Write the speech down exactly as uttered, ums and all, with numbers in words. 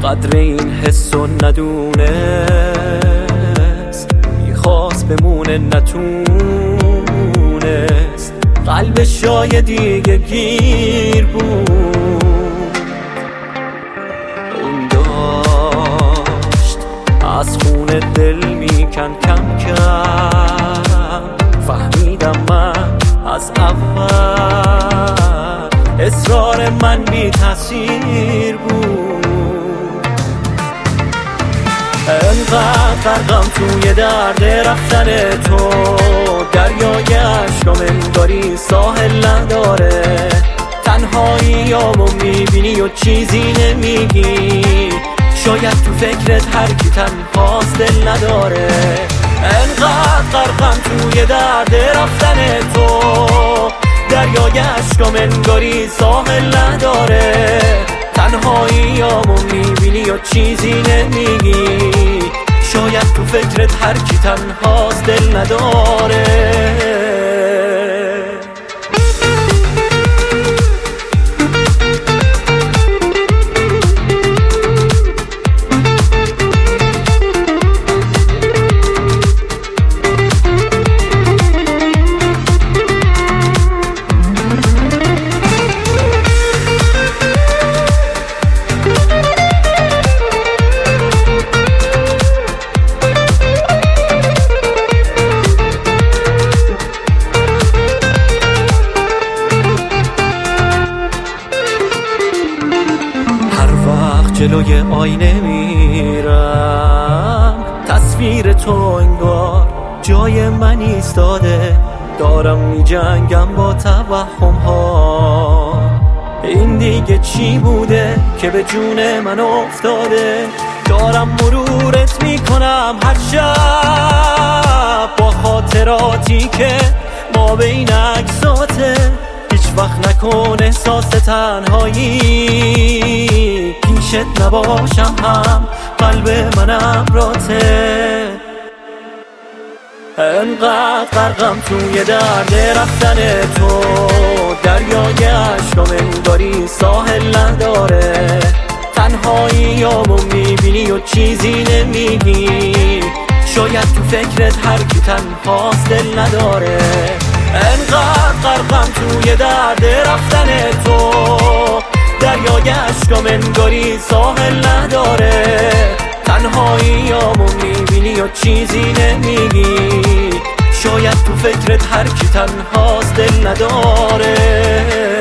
قدر این حسو ندونست، میخواست بمونه نتونست، قلب شاید دیگه گیر بود. اون داشت از خون دل میکن کم کم، فهمیدم من از اول اصرار من بی تاثیر بود. انقدر غرقم توی درد رفتن تو، دریای عشقام انگاری ساحل نداره، تنهاییامو میبینی و چیزی نمیگی، شاید تو فکرت هر کی تنهاست دل نداره. انقدر غرقم توی درد رفتن تو، دریای عشقام انگاری ساحل نداره، تنهاییامو میبینی و چیزی نمیگی، شاید تو فکرت هر کی تنهاست دل نداره. جلوی آینه میرم، تصویر تو انگار جای من ایستاده، دارم میجنگم با توهم ها، این دیگه چی بوده که به جون من افتاده، دارم مرورت میکنم هر شب با خاطراتی که ما بین عکساته، هیچ وقت نکن احساس تنهایی، پیشت نباشم هم قلب منم راته. انقدر غرقم توی درد رفتن تو، دریای عشقام انگاری ساحل نداره، تنهاییامو میبینی و چیزی نمیگی، شاید تو فکرت هر کی تنهاست دل نداره. انقدر غرقم توی درد رفتن تو، دریای عشقام انگاری ساحل نداره، تنهاییامو میبینی و چیزی نمیگی، شاید تو فکرت هر کی تنهاست دل نداره.